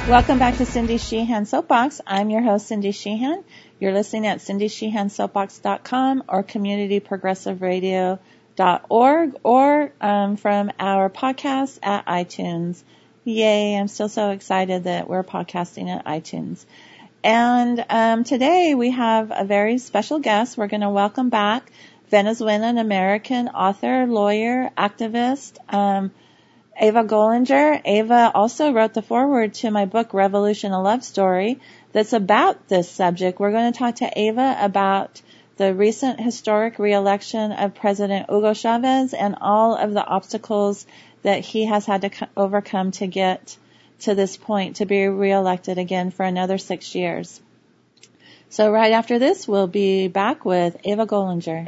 Welcome back to Cindy Sheehan Soapbox. I'm your host, Cindy Sheehan. You're listening at cindysheehansoapbox.com or communityprogressiveradio.org or from our podcast at iTunes. Yay, I'm still so excited that we're podcasting at iTunes. And today we have a very special guest. We're going to welcome back Venezuelan American author, lawyer, activist, Ava Gollinger. Ava also wrote the foreword to my book, Revolution, a Love Story, that's about this subject. We're going to talk to Ava about the recent historic re-election of President Hugo Chavez and all of the obstacles that he has had to overcome to get to this point, to be re-elected again for another 6 years. So right after this, we'll be back with Ava Gollinger.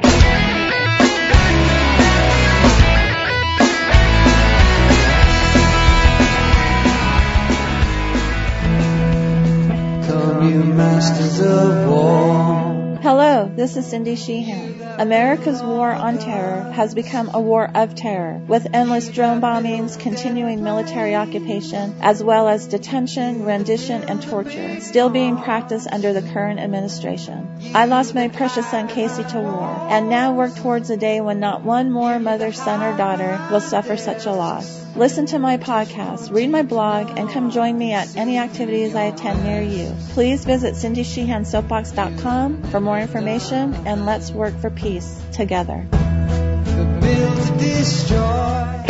You masters of war. Hello, this is Cindy Sheehan. America's war on terror has become a war of terror, with endless drone bombings, continuing military occupation, as well as detention, rendition, and torture, still being practiced under the current administration. I lost my precious son Casey to war, and now work towards a day when not one more mother, son, or daughter will suffer such a loss. Listen to my podcast, read my blog, and come join me at any activities I attend near you. Please visit cindysheehansoapbox.com for more information, and let's work for peace together. Built to destroy.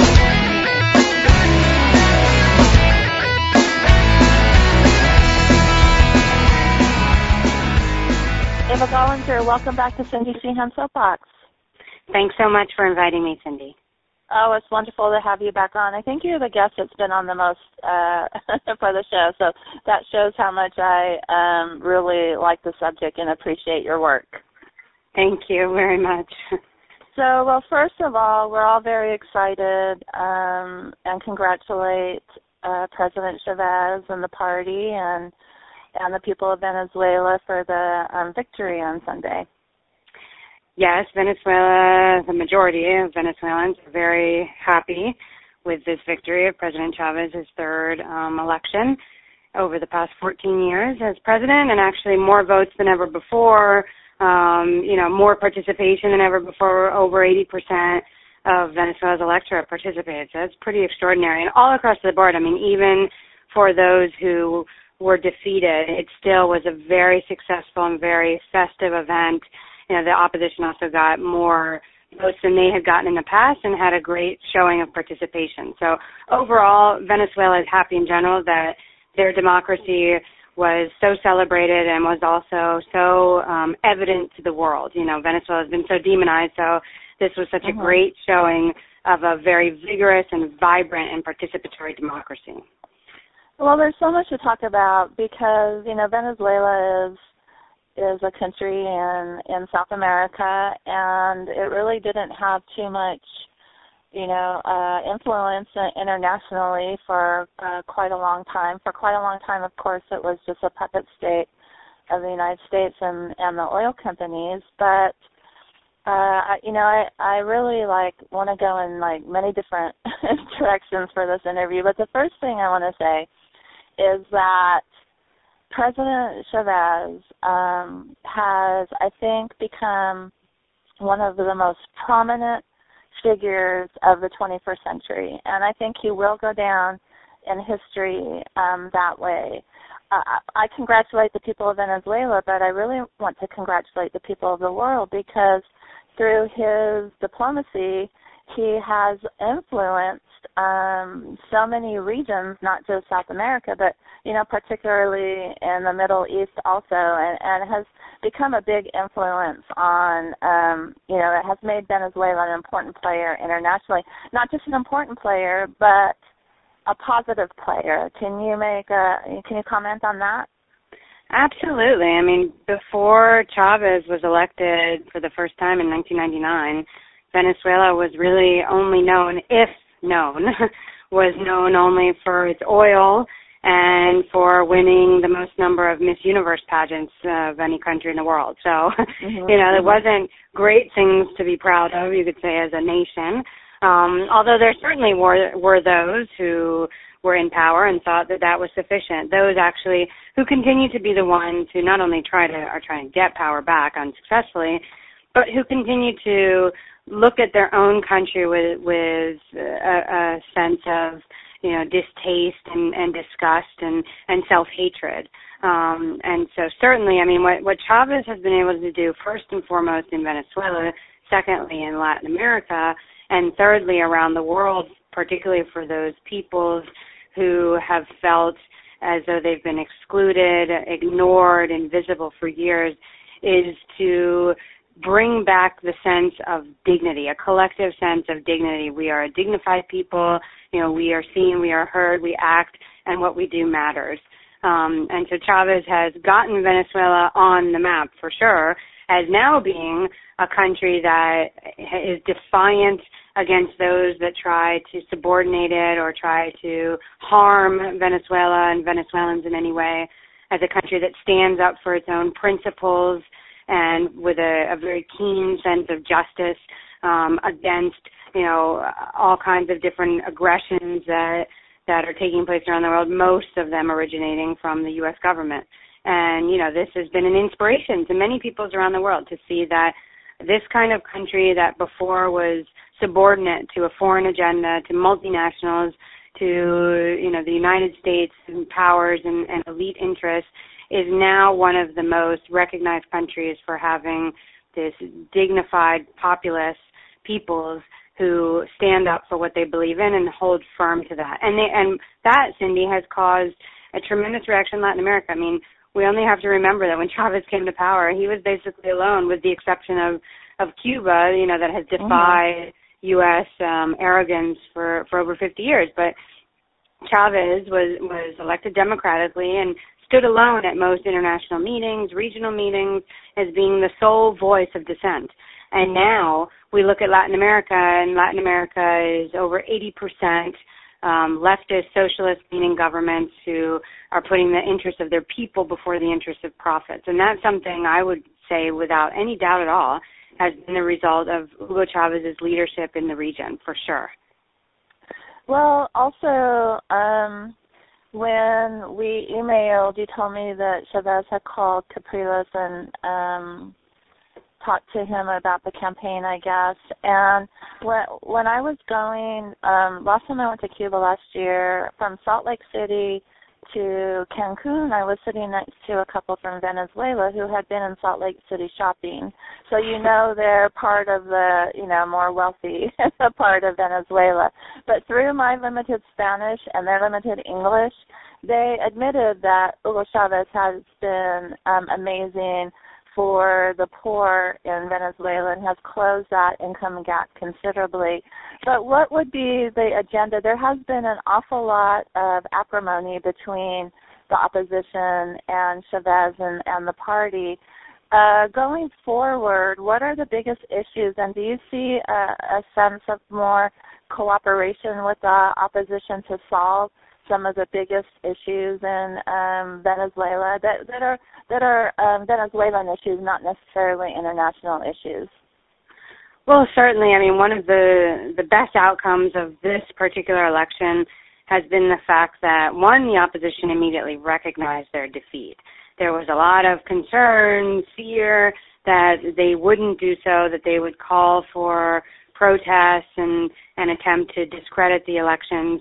Ava Gollinger, welcome back to Cindy Sheehan Soapbox. Thanks so much for inviting me, Cindy. Oh, it's wonderful to have you back on. I think you're the guest that's been on the most for the show, so that shows how much I really like the subject and appreciate your work. Thank you very much. So, well, first of all, we're all very excited and congratulate President Chavez and the party and the people of Venezuela for the victory on Sunday. Yes, Venezuela, the majority of Venezuelans are very happy with this victory of President Chavez's third election over the past 14 years as president, and actually more votes than ever before, more participation than ever before. Over 80% of Venezuela's electorate participated, so that's pretty extraordinary. And all across the board, I mean, even for those who were defeated, it still was a very successful and very festive event. You know, the opposition also got more votes than they had gotten in the past and had a great showing of participation. So overall, Venezuela is happy in general that their democracy was so celebrated and was also so evident to the world. You know, Venezuela has been so demonized, so this was such a great showing of a very vigorous and vibrant and participatory democracy. Well, there's so much to talk about because, you know, Venezuela is a country in South America, and it really didn't have too much, influence internationally for quite a long time. For quite a long time, of course, it was just a puppet state of the United States and the oil companies. But I really want to go in many different directions for this interview. But the first thing I want to say is that President Chavez has, I think, become one of the most prominent figures of the 21st century, and I think he will go down in history that way. I congratulate the people of Venezuela, but I really want to congratulate the people of the world because through his diplomacy, he has influenced so many regions, not just South America, but, particularly in the Middle East also, and has become a big influence on, it has made Venezuela an important player internationally. Not just an important player, but a positive player. Can you comment on that? Absolutely. I mean, before Chavez was elected for the first time in 1999, Venezuela was really only known, if known, was known only for its oil and for winning the most number of Miss Universe pageants of any country in the world. So, there wasn't great things to be proud of, you could say, as a nation. Although there certainly were those who were in power and thought that that was sufficient. Those actually who continue to be the ones who not only are trying to get power back unsuccessfully, but who continue to look at their own country with a sense of, distaste and disgust and self-hatred. And so certainly, I mean, what Chavez has been able to do, first and foremost in Venezuela, secondly in Latin America, and thirdly around the world, particularly for those peoples who have felt as though they've been excluded, ignored, invisible for years, is to bring back the sense of dignity, a collective sense of dignity. We are a dignified people. We are seen, we are heard, we act, and what we do matters. And so Chavez has gotten Venezuela on the map for sure, as now being a country that is defiant against those that try to subordinate it or try to harm Venezuela and Venezuelans in any way, as a country that stands up for its own principles and with a very keen sense of justice against, all kinds of different aggressions that are taking place around the world, most of them originating from the U.S. government. And, this has been an inspiration to many peoples around the world to see that this kind of country that before was subordinate to a foreign agenda, to multinationals, to, the United States and powers and elite interests, is now one of the most recognized countries for having this dignified populace, peoples who stand up for what they believe in and hold firm to that. And that, Cindy, has caused a tremendous reaction in Latin America. I mean, we only have to remember that when Chavez came to power, he was basically alone, with the exception of Cuba, that has defied U.S. arrogance for over 50 years. But Chavez was elected democratically and stood alone at most international meetings, regional meetings, as being the sole voice of dissent. And now we look at Latin America, and Latin America is over 80% leftist, socialist-leaning governments who are putting the interests of their people before the interests of profits. And that's something I would say without any doubt at all has been the result of Hugo Chavez's leadership in the region, for sure. Well, also, when we emailed, you told me that Chavez had called Capriles and talked to him about the campaign, I guess. And when I was going, last time I went to Cuba last year, from Salt Lake City to Cancun, I was sitting next to a couple from Venezuela who had been in Salt Lake City shopping. So they're part of the, more wealthy part of Venezuela. But through my limited Spanish and their limited English, they admitted that Hugo Chavez has been amazing for the poor in Venezuela and has closed that income gap considerably. But what would be the agenda? There has been an awful lot of acrimony between the opposition and Chavez and the party. Going forward, what are the biggest issues, and do you see a sense of more cooperation with the opposition to solve some of the biggest issues in Venezuela that are Venezuelan issues, not necessarily international issues? Well, certainly. I mean, one of the best outcomes of this particular election has been the fact that, one, the opposition immediately recognized their defeat. There was a lot of concern, fear that they wouldn't do so, that they would call for protests and attempt to discredit the elections.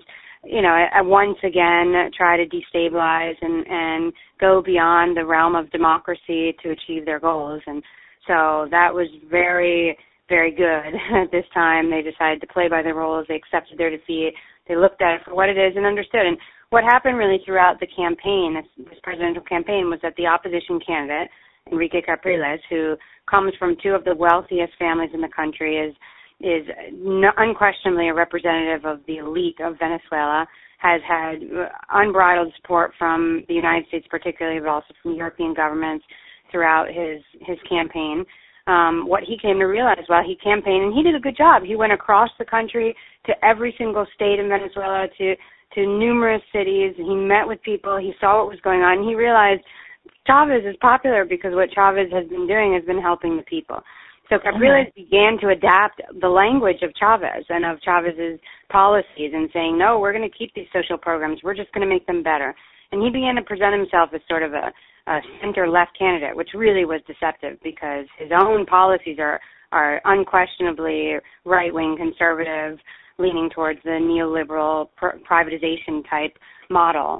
Once again, try to destabilize and go beyond the realm of democracy to achieve their goals. And so that was very, very good. At this time, they decided to play by their rules. They accepted their defeat. They looked at it for what it is and understood. And what happened really throughout the campaign, this presidential campaign, was that the opposition candidate, Enrique Capriles, who comes from two of the wealthiest families in the country, is unquestionably a representative of the elite of Venezuela, has had unbridled support from the United States particularly, but also from European governments throughout his campaign. What he came to realize while he campaigned, and he did a good job, he went across the country to every single state in Venezuela, to numerous cities. He met with people. He saw what was going on. And he realized Chavez is popular because what Chavez has been doing has been helping the people. So Capriles began to adapt the language of Chavez and of Chavez's policies and saying, no, we're going to keep these social programs. We're just going to make them better. And he began to present himself as sort of a center-left candidate, which really was deceptive because his own policies are unquestionably right-wing conservative, leaning towards the neoliberal privatization type model.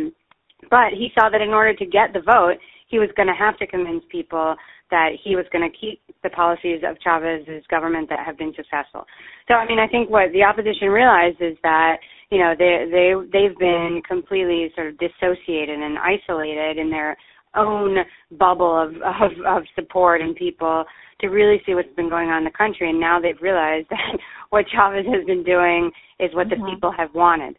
But he saw that in order to get the vote, he was going to have to convince people that he was going to keep the policies of Chavez's government that have been successful. So, I mean, I think what the opposition realized is that, you know, they've been completely sort of dissociated and isolated in their own bubble of support and people to really see what's been going on in the country. And now they've realized that what Chavez has been doing is what the people have wanted.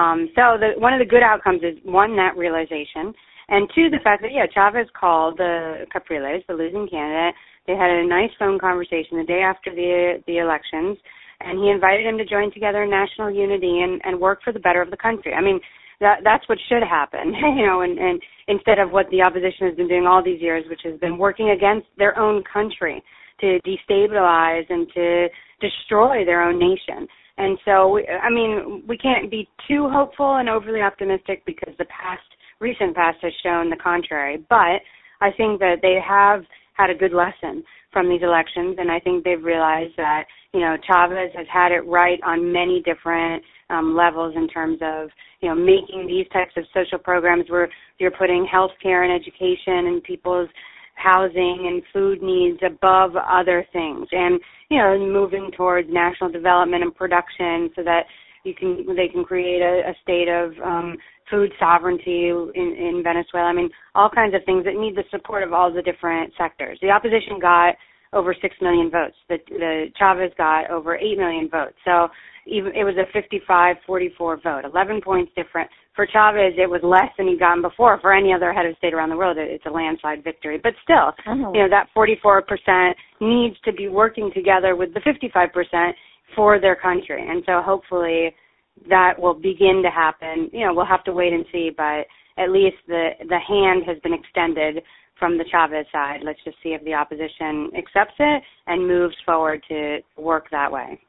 So one of the good outcomes is, one, that realization, and two, the fact that, Chavez called Capriles, the losing candidate. They had a nice phone conversation the day after the elections, and he invited him to join together in national unity and work for the better of the country. I mean, that's what should happen, you know, and instead of what the opposition has been doing all these years, which has been working against their own country to destabilize and to destroy their own nation. And so, I mean, we can't be too hopeful and overly optimistic because the recent past has shown the contrary. But I think that they have had a good lesson from these elections, and I think they've realized that, you know, Chavez has had it right on many different levels in terms of, you know, making these types of social programs where you're putting health care and education and people's housing and food needs above other things, and, you know, moving towards national development and production so that they can create a state of food sovereignty in Venezuela. I mean, all kinds of things that need the support of all the different sectors. The opposition got over 6 million votes. The Chavez got over 8 million votes. So it was a 55-44 vote, 11 points different. For Chavez, it was less than he'd gotten before. For any other head of state around the world, it's a landslide victory. But still, you know, that 44% needs to be working together with the 55% for their country. And so hopefully that will begin to happen. You know, we'll have to wait and see, but at least the hand has been extended from the Chavez side. Let's just see if the opposition accepts it and moves forward to work that way.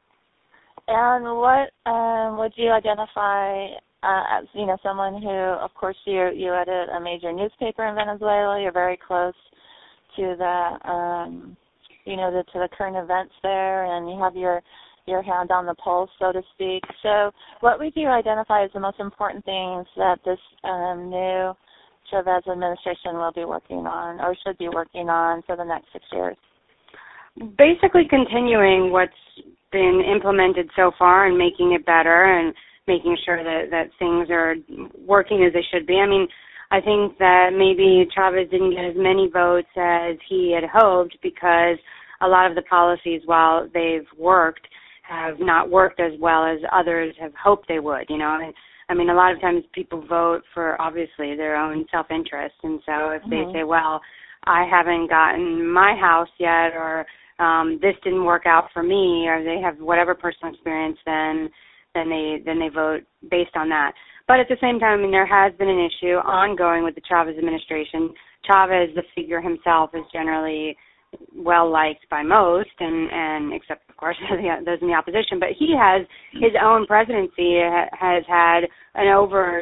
And what would you identify as, you know, someone who, of course, you edit a major newspaper in Venezuela. You're very close to the, you know, to the current events there, and you have your hand on the pulse, so to speak. So what would you identify as the most important things that this new Chavez administration will be working on or should be working on for the next 6 years? Basically continuing what's been implemented so far and making it better and making sure that things are working as they should be. I mean, I think that maybe Chavez didn't get as many votes as he had hoped because a lot of the policies, while they've worked, have not worked as well as others have hoped they would, you know. I mean, a lot of times people vote for, obviously, their own self-interest. And so if they say, well, I haven't gotten my house yet, or this didn't work out for me, or they have whatever personal experience, then they vote based on that. But at the same time, I mean, there has been an issue ongoing with the Chavez administration. Chavez, the figure himself, is generally well liked by most, and except of course those in the opposition. But he has his own presidency has had an over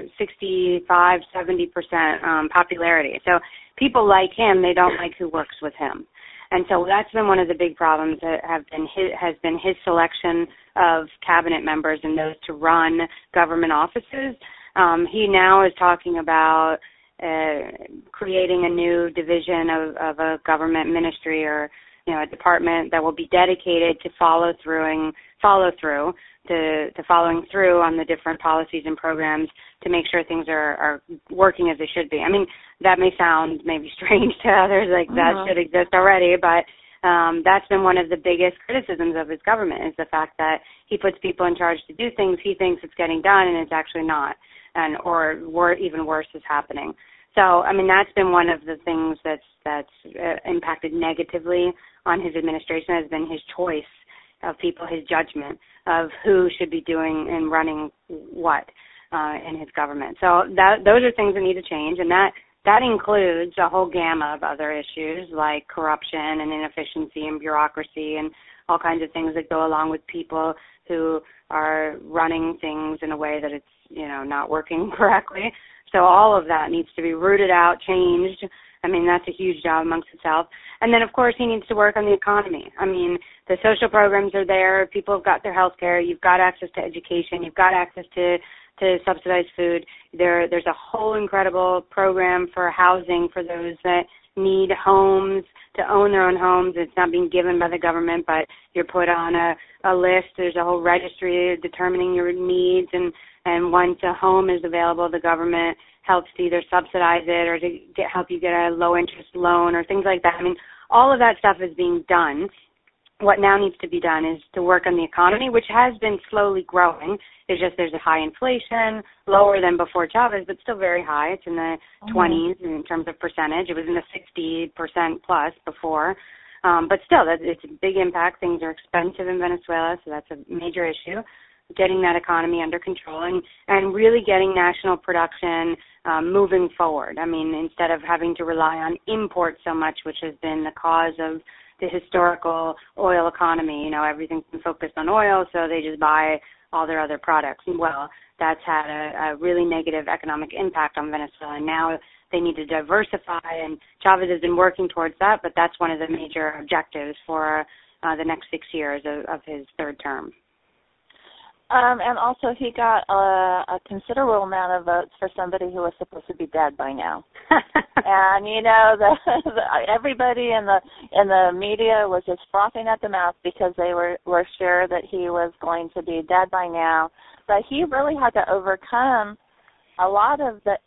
65-70% popularity. So people like him; they don't like who works with him. And so that's been one of the big problems that has been his selection of cabinet members and those to run government offices. He now is talking about creating a new division of a government ministry or, you know, a department that will be dedicated to following through on the different policies and programs to make sure things are working as they should be. I mean, that may sound maybe strange to others, like that should exist already, but that's been one of the biggest criticisms of his government, is the fact that he puts people in charge to do things he thinks it's getting done and it's actually not, or even worse is happening. So, I mean, that's been one of the things that's impacted negatively on his administration, has been his choice of people, his judgment of who should be doing and running what in his government. So those are things that need to change, and that that includes a whole gamma of other issues like corruption and inefficiency and bureaucracy and all kinds of things that go along with people who are running things in a way that it's, not working correctly. So all of that needs to be rooted out, changed. I mean, that's a huge job amongst itself. And then, of course, he needs to work on the economy. I mean, the social programs are there. People have got their health care. You've got access to education. You've got access to subsidized food. There's a whole incredible program for housing for those that need homes, to own their own homes. It's not being given by the government, but you're put on a list. There's a whole registry determining your needs, and once a home is available, the government helps to either subsidize it or to help you get a low-interest loan or things like that. I mean, all of that stuff is being done. What now needs to be done is to work on the economy, which has been slowly growing. It's just there's a high inflation, lower than before Chavez, but still very high. It's in the 20s in terms of percentage. It was in the 60% plus before. But still, it's a big impact. Things are expensive in Venezuela, so that's a major issue. Getting that economy under control and really getting national production moving forward. I mean, instead of having to rely on imports so much, which has been the cause of the historical oil economy. Everything's been focused on oil, so they just buy all their other products. Well, that's had a really negative economic impact on Venezuela. Now they need to diversify, and Chavez has been working towards that, but that's one of the major objectives for the next 6 years of his third term. And also he got a considerable amount of votes for somebody who was supposed to be dead by now. And everybody in the media was just frothing at the mouth because they were sure that he was going to be dead by now. But he really had to overcome a lot of the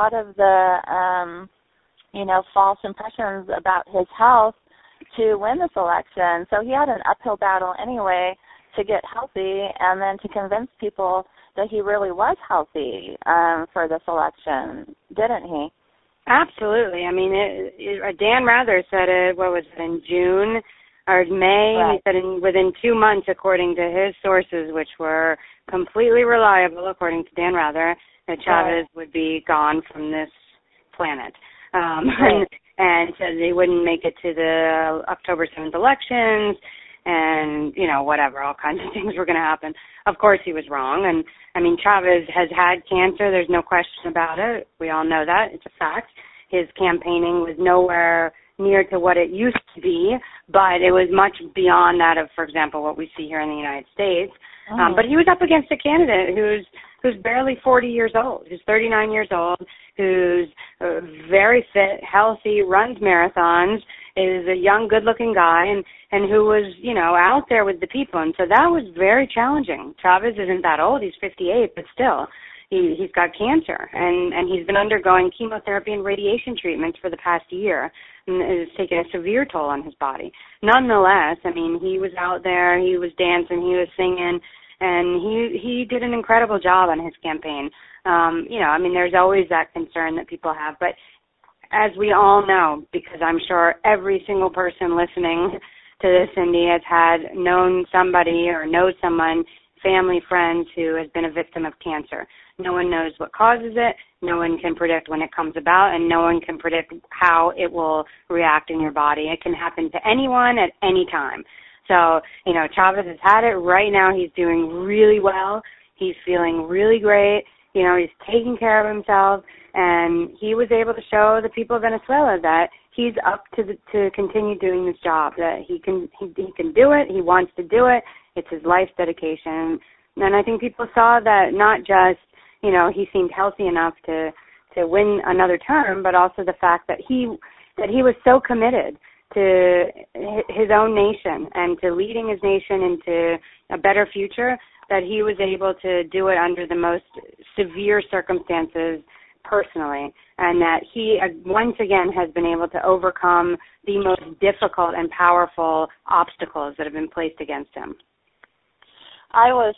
false impressions about his health to win this election. So he had an uphill battle anyway to get healthy and then to convince people that he really was healthy for this election, didn't he? Absolutely. I mean, Dan Rather said it, in June or May? Right. He said within 2 months, according to his sources, which were completely reliable, according to Dan Rather, that Chavez would be gone from this planet. And said they wouldn't make it to the October 7th elections. And, whatever, all kinds of things were going to happen. Of course he was wrong. And, I mean, Chavez has had cancer. There's no question about it. We all know that. It's a fact. His campaigning was nowhere near to what it used to be, but it was much beyond that of, for example, what we see here in the United States. But he was up against a candidate who's barely 40 years old, who's 39 years old, who's very fit, healthy, runs marathons, is a young, good-looking guy, and who was, out there with the people. And so that was very challenging. Chavez isn't that old. He's 58, but still, he's got cancer, and he's been undergoing chemotherapy and radiation treatments for the past year, and it's taken a severe toll on his body. Nonetheless, I mean, he was out there, he was dancing, he was singing, and he did an incredible job on his campaign. I mean, there's always that concern that people have, but as we all know, because I'm sure every single person listening to this, Cindy, has known somebody or knows someone, family, friends, who has been a victim of cancer. No one knows what causes it. No one can predict when it comes about, and no one can predict how it will react in your body. It can happen to anyone at any time. So, Chavez has had it. Right now he's doing really well. He's feeling really great. He's taking care of himself, and he was able to show the people of Venezuela that he's up to continue doing this job, that he can do it, he wants to do it, it's his life's dedication. And I think people saw that not just, he seemed healthy enough to win another term, but also the fact that he was so committed to his own nation and to leading his nation into a better future, that he was able to do it under the most severe circumstances personally, and that he once again has been able to overcome the most difficult and powerful obstacles that have been placed against him. I was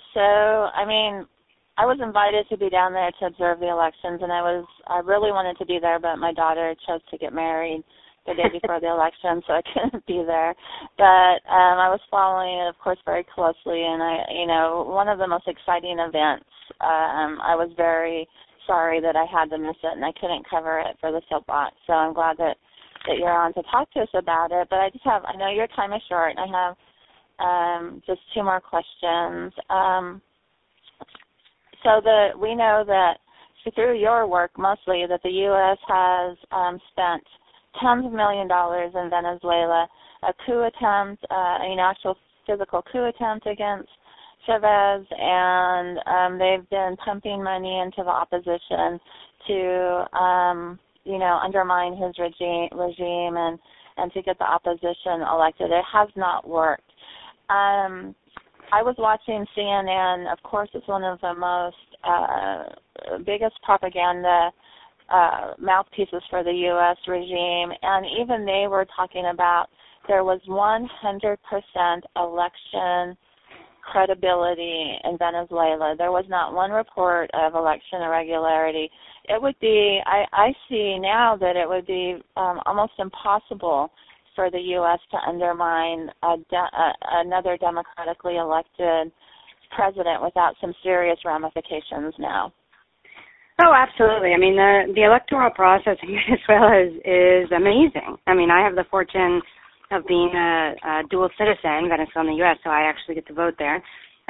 invited to be down there to observe the elections, and I really wanted to be there, but my daughter chose to get married the day before the election, so I couldn't be there. But I was following it, of course, very closely, and one of the most exciting events. I was very sorry that I had to miss it and I couldn't cover it for the soapbox. So I'm glad that you're on to talk to us about it. But I know your time is short, and I have just two more questions. We know that through your work mostly that the U.S. has spent tens of millions of dollars in Venezuela, a coup attempt, an actual physical coup attempt against Chavez, and they've been pumping money into the opposition to, undermine his regime and to get the opposition elected. It has not worked. I was watching CNN. Of course, it's one of the most biggest propaganda mouthpieces for the U.S. regime, and even they were talking about there was 100% election credibility in Venezuela. There was not one report of election irregularity. It would be, I see now that it would be almost impossible for the U.S. to undermine another democratically elected president without some serious ramifications now. Oh, absolutely. I mean, the electoral process in Venezuela is amazing. I mean, I have the fortune of being a dual citizen, Venezuela and the U.S., so I actually get to vote there.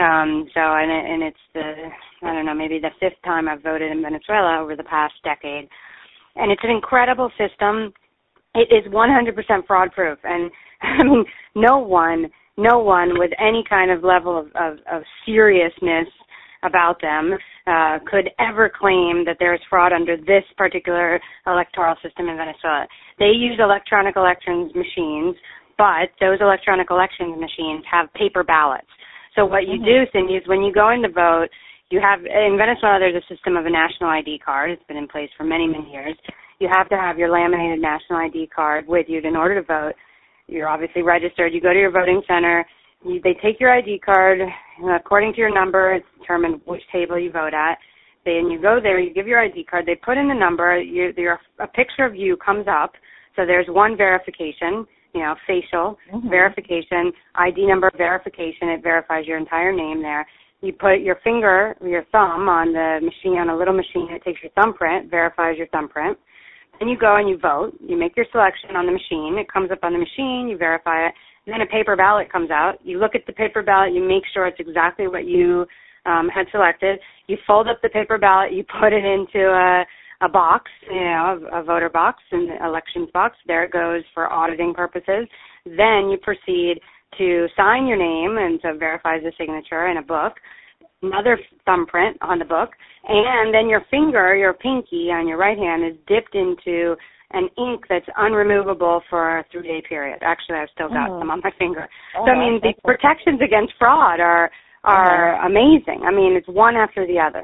And it's maybe the fifth time I've voted in Venezuela over the past decade. And it's an incredible system. It is 100% fraud-proof. And, I mean, no one with any kind of level of seriousness about them could ever claim that there is fraud under this particular electoral system in Venezuela. They use electronic elections machines, but those electronic elections machines have paper ballots. So what you do, Cindy, is when you go in to vote, you have, in Venezuela there's a system of a national ID card. It's been in place for many, many years. You have to have your laminated national ID card with you in order to vote. You're obviously registered. You go to your voting center. They take your ID card. According to your number, it's determined which table you vote at. Then you go there, you give your ID card. They put in the number. A picture of you comes up. So there's one verification, facial verification, ID number verification. It verifies your entire name there. You put your finger, your thumb on the machine, on a little machine. It takes your thumbprint, verifies your thumbprint. Then you go and you vote. You make your selection on the machine. It comes up on the machine. You verify it. And then a paper ballot comes out. You look at the paper ballot. You make sure it's exactly what you had selected. You fold up the paper ballot. You put it into a box, a voter box, an elections box. There it goes for auditing purposes. Then you proceed to sign your name, and so it verifies the signature in a book. Another thumbprint on the book, and then your finger, your pinky on your right hand is dipped into an ink that's unremovable for a 3-day period. Actually, I've still got some on my finger. So, I mean, the protections against fraud are amazing. I mean, it's one after the other.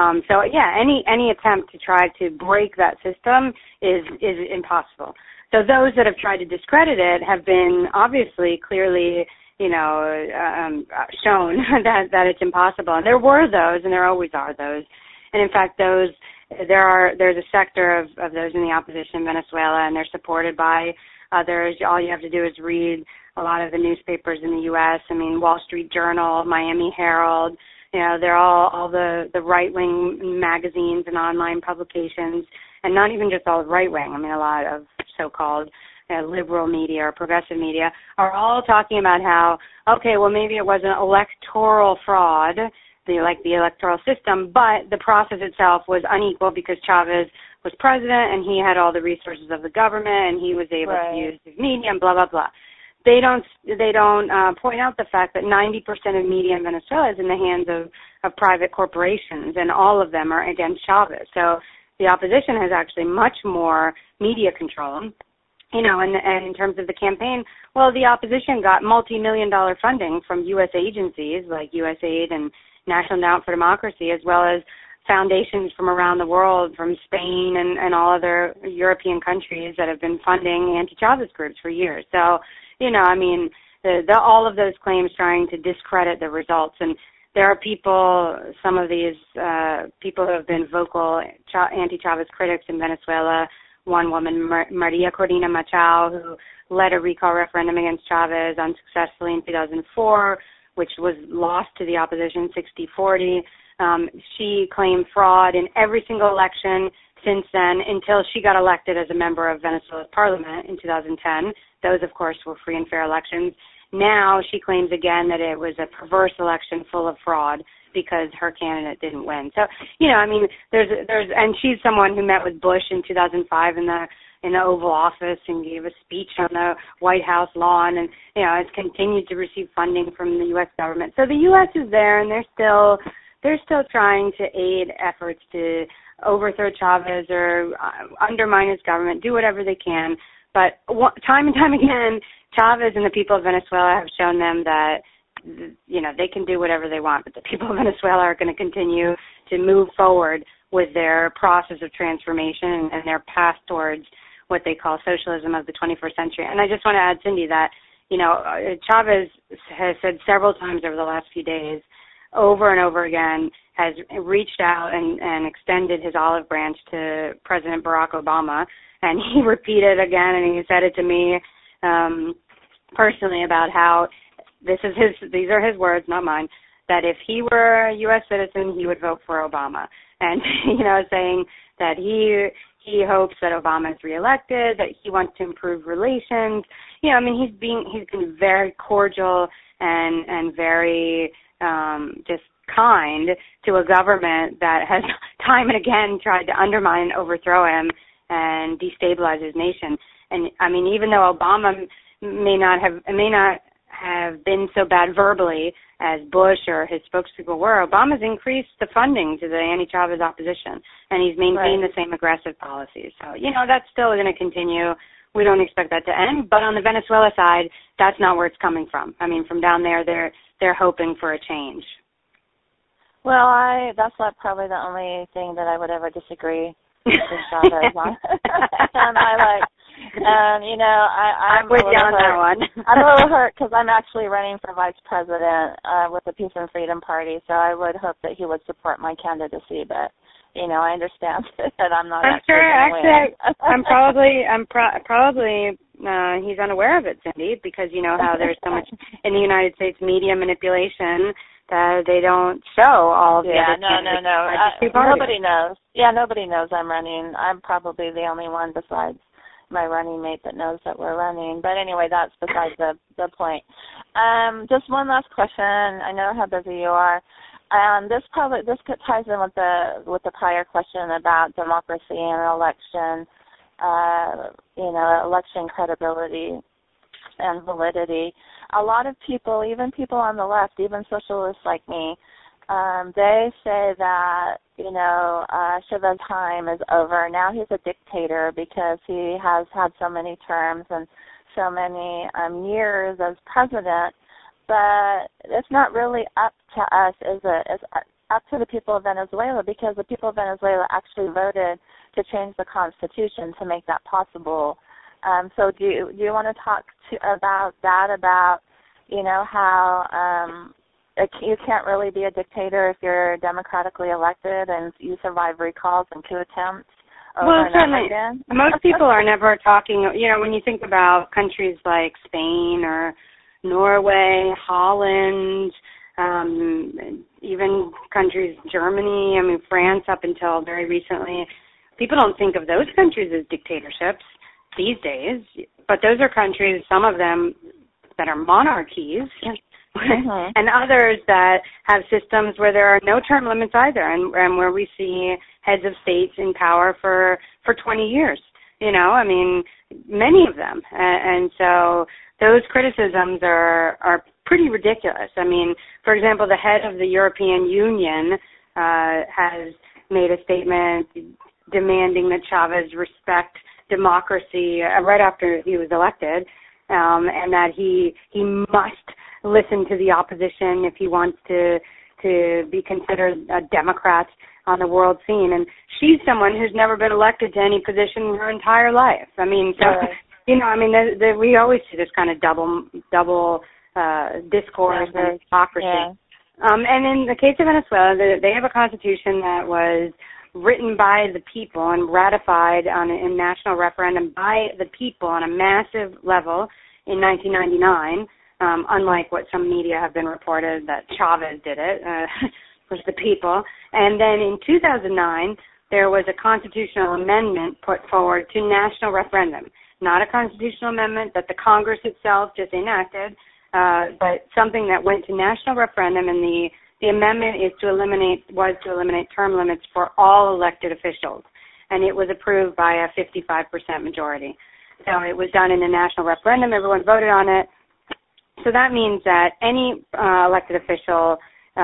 Any attempt to try to break that system is impossible. So those that have tried to discredit it have been obviously clearly shown that it's impossible. And there were those, and there always are those. And in fact, there's a sector of those in the opposition in Venezuela, and they're supported by others. All you have to do is read a lot of the newspapers in the U.S. I mean, Wall Street Journal, Miami Herald. They're all the right-wing magazines and online publications, and not even just all right-wing. I mean, a lot of so-called liberal media or progressive media are all talking about how, okay, well, maybe it was an electoral fraud, the electoral system, but the process itself was unequal because Chavez was president and he had all the resources of the government and he was able to use his media and blah, blah, blah. They don't point out the fact that 90% of media in Venezuela is in the hands of private corporations, and all of them are against Chavez. So the opposition has actually much more media control. And in terms of the campaign, well, the opposition got multi-million-dollar funding from U.S. agencies like USAID and National Endowment for Democracy, as well as foundations from around the world, from Spain and all other European countries that have been funding anti-Chavez groups for years. So, all of those claims trying to discredit the results. And there are people, some of these people who have been vocal anti-Chavez critics in Venezuela. One woman, Maria Corina Machado, who led a recall referendum against Chavez unsuccessfully in 2004, which was lost to the opposition 60-40. She claimed fraud in every single election since then until she got elected as a member of Venezuela's parliament in 2010. Those, of course, were free and fair elections. Now she claims again that it was a perverse election full of fraud because her candidate didn't win. So, I mean, and she's someone who met with Bush in 2005 in the Oval Office and gave a speech on the White House lawn, and has continued to receive funding from the U.S. government. So the U.S. is there, and they're still trying to aid efforts to overthrow Chavez or undermine his government, do whatever they can. But time and time again, Chavez and the people of Venezuela have shown them that, they can do whatever they want, but the people of Venezuela are going to continue to move forward with their process of transformation and their path towards what they call socialism of the 21st century. And I just want to add, Cindy, that, Chavez has said several times over the last few days, over and over again, has reached out and extended his olive branch to President Barack Obama. And he repeated again, and he said it to me personally about how these are his words, not mine, that if he were a U.S. citizen, he would vote for Obama. And, saying that he hopes that Obama is reelected, that he wants to improve relations. He's been very cordial and very just kind to a government that has time and again tried to undermine and overthrow him and destabilize his nation. And even though Obama may not have been so bad verbally as Bush or his spokespeople were, Obama's increased the funding to the anti-Chavez opposition, and he's maintained the same aggressive policies. So, that's still going to continue. We don't expect that to end. But on the Venezuela side, that's not where it's coming from. From down there, they're hoping for a change. Well, that's not probably the only thing that I would ever disagree with Chavez on. I'm with you on that one. I'm a little hurt because I'm actually running for vice president with the Peace and Freedom Party, so I would hope that he would support my candidacy, but I understand that I'm not. I'm probably he's unaware of it, Cindy, because how there's so much in the United States media manipulation that they don't show all of the other candidates. No. Nobody knows. Yeah, nobody knows I'm running. I'm probably the only one besides my running mate that knows that we're running. But anyway, that's besides the point. Just one last question. I know how busy you are. This ties in with the prior question about democracy and election, election credibility and validity. A lot of people, even people on the left, even socialists like me, they say that, Chavez's time is over. Now he's a dictator because he has had so many terms and so many years as president. But it's not really up to us, is it? It's up to the people of Venezuela, because the people of Venezuela actually voted to change the Constitution to make that possible. So do you want to talk about that, about, how you can't really be a dictator if you're democratically elected and you survive recalls and coup attempts over and over again? Most people are never talking, when you think about countries like Spain or Norway, Holland, even countries, Germany, France up until very recently, people don't think of those countries as dictatorships these days, but those are countries, some of them, that are monarchies, and others that have systems where there are no term limits either, and where we see heads of states in power for 20 years, many of them. And so those criticisms are pretty ridiculous. For example, the head of the European Union has made a statement demanding that Chavez respect democracy right after he was elected, and that he must listen to the opposition if he wants to be considered a Democrat on the world scene. And she's someone who's never been elected to any position in her entire life. We always see this kind of double discourse and hypocrisy. Yeah. And in the case of Venezuela, they have a constitution that was written by the people and ratified in national referendum by the people on a massive level in 1999, unlike what some media have been reported that Chavez did it. was the people. And then in 2009, there was a constitutional amendment put forward to national referendum. Not a constitutional amendment that the Congress itself just enacted, but something that went to national referendum, and the amendment was to eliminate term limits for all elected officials. And it was approved by a 55% majority. So it was done in a national referendum. Everyone voted on it. So that means that any elected official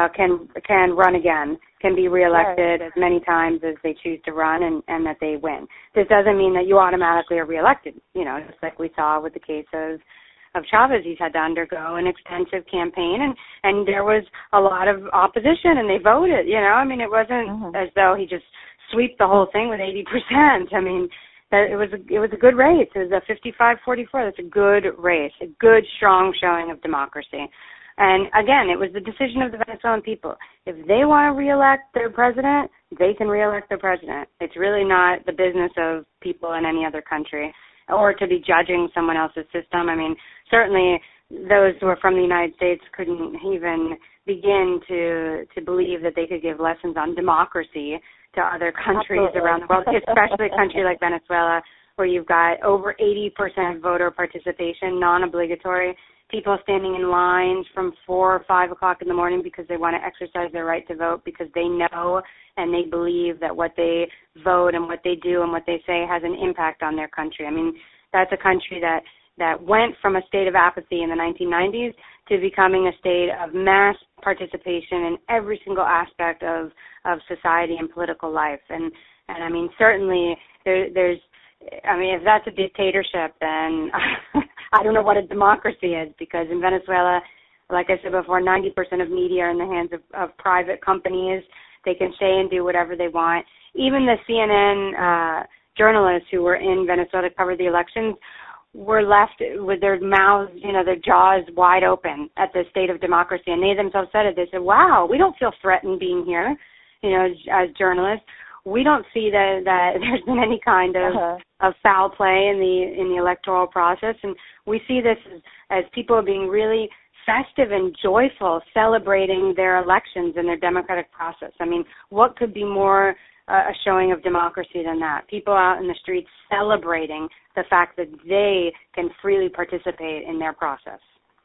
can run again, can be reelected as many times as they choose to run, and that they win. This doesn't mean that you automatically are reelected. Just like we saw with the case of Chavez, he's had to undergo an extensive campaign, and there was a lot of opposition, and they voted. It wasn't as though he just swept the whole thing with 80%. It was a good race. It was a 55-44. That's a good race, a good, strong showing of democracy. And again, it was the decision of the Venezuelan people. If they want to reelect their president, they can reelect their president. It's really not the business of people in any other country, or to be judging someone else's system. Certainly those who are from the United States couldn't even begin to believe that they could give lessons on democracy to other countries around the world, especially a country like Venezuela, where you've got over 80% voter participation, non-obligatory, people standing in lines from 4 or 5 o'clock in the morning because they want to exercise their right to vote, because they know and they believe that what they vote and what they do and what they say has an impact on their country. That's a country that went from a state of apathy in the 1990s to becoming a state of mass participation in every single aspect of society and political life. And certainly there's if that's a dictatorship, then I don't know what a democracy is, because in Venezuela, like I said before, 90% of media are in the hands of private companies. They can say and do whatever they want. Even the CNN journalists who were in Venezuela to cover the elections were left with their mouths, their jaws wide open at the state of democracy. And they themselves said it. They said, wow, we don't feel threatened being here, as journalists. We don't see that there's been any kind of foul play in the electoral process. And we see this as people being really festive and joyful, celebrating their elections and their democratic process. What could be more a showing of democracy than that? People out in the streets celebrating the fact that they can freely participate in their process.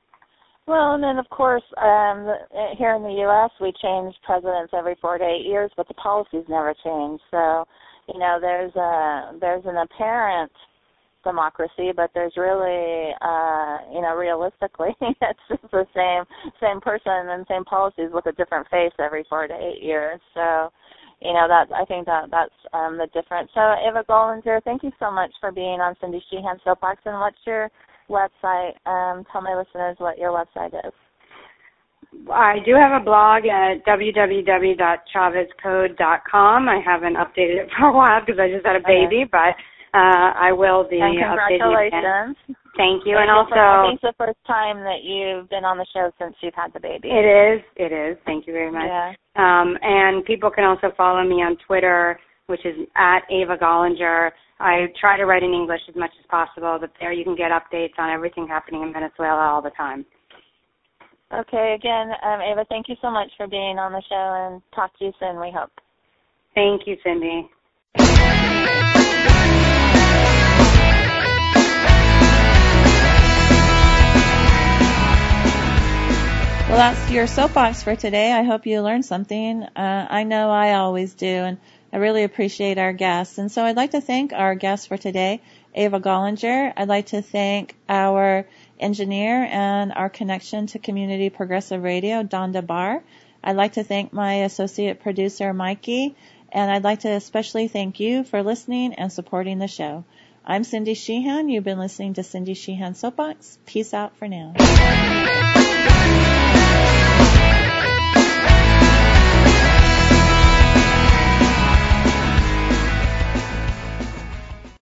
Well, and then, of course, here in the U.S., we change presidents every 4 to 8 years, but the policies never change. So, there's an apparent democracy, but there's really, realistically, it's just the same person and same policies with a different face every 4 to 8 years. So, I think that's the difference. So, Ava Gollinger, thank you so much for being on Cindy Sheehan Soapbox. And what's your website? Tell my listeners what your website is. I do have a blog at www.chavezcode.com. I haven't updated it for a while because I just had a baby, but I will be updating it. Congratulations. Thank you. I think also, it's the first time that you've been on the show since you've had the baby. It is. Thank you very much. Yeah. And people can also follow me on Twitter, which is at Ava Gollinger. I try to write in English as much as possible, but there you can get updates on everything happening in Venezuela all the time. Okay, again, Ava, thank you so much for being on the show, and talk to you soon, we hope. Thank you, Cindy. Well, that's your soapbox for today. I hope you learned something. I know I always do, and I really appreciate our guests. And so I'd like to thank our guest for today, Ava Gollinger. I'd like to thank our engineer and our connection to Community Progressive Radio, Donda Barr. I'd like to thank my associate producer, Mikey. And I'd like to especially thank you for listening and supporting the show. I'm Cindy Sheehan. You've been listening to Cindy Sheehan Soapbox. Peace out for now.